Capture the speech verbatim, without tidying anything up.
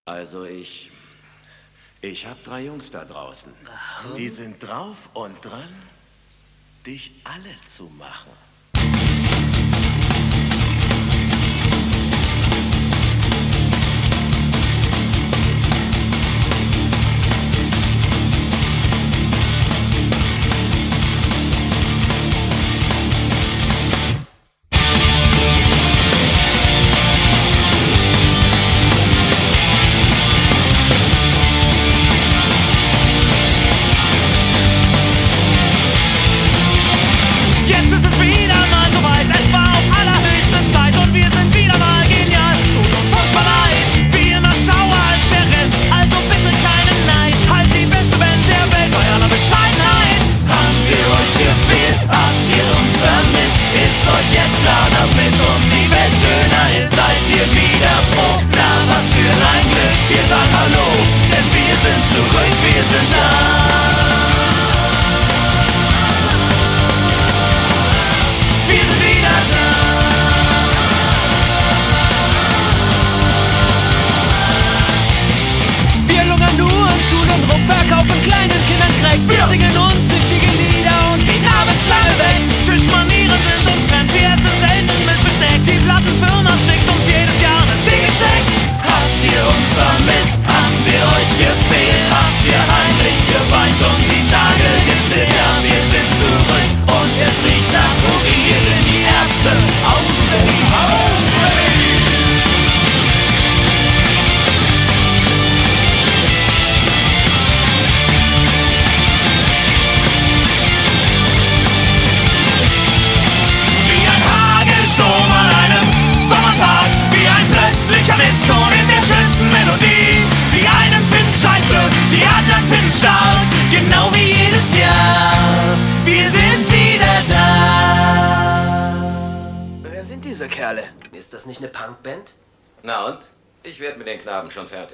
Also ich... Ich hab drei Jungs da draußen. Die sind drauf und dran, dich alle zu machen. Verkaufen kleinen Kindern Crack. Wir singen unzüchtige Lieder und bieten abends lange weg. Tischmanieren sind uns fremd, wir essen selten mit Besteck. Die Plattenfirma schickt uns jedes Jahr einen dicken Check. Habt ihr uns vermisst? Haben wir euch gefehlt? Habt ihr heimlich geweint und die Tage gezählt? Ja, wir sind zurück und es riecht nach Urin. Wir sind die Ärzte aus dem Haus. Mistton in der schönsten Melodie. Die einen finden's scheiße, die anderen finden's stark. Genau wie jedes Jahr. Wir sind wieder da. Wer sind diese Kerle? Ist das nicht eine Punkband? Na und? Ich werd mit den Knaben schon fertig.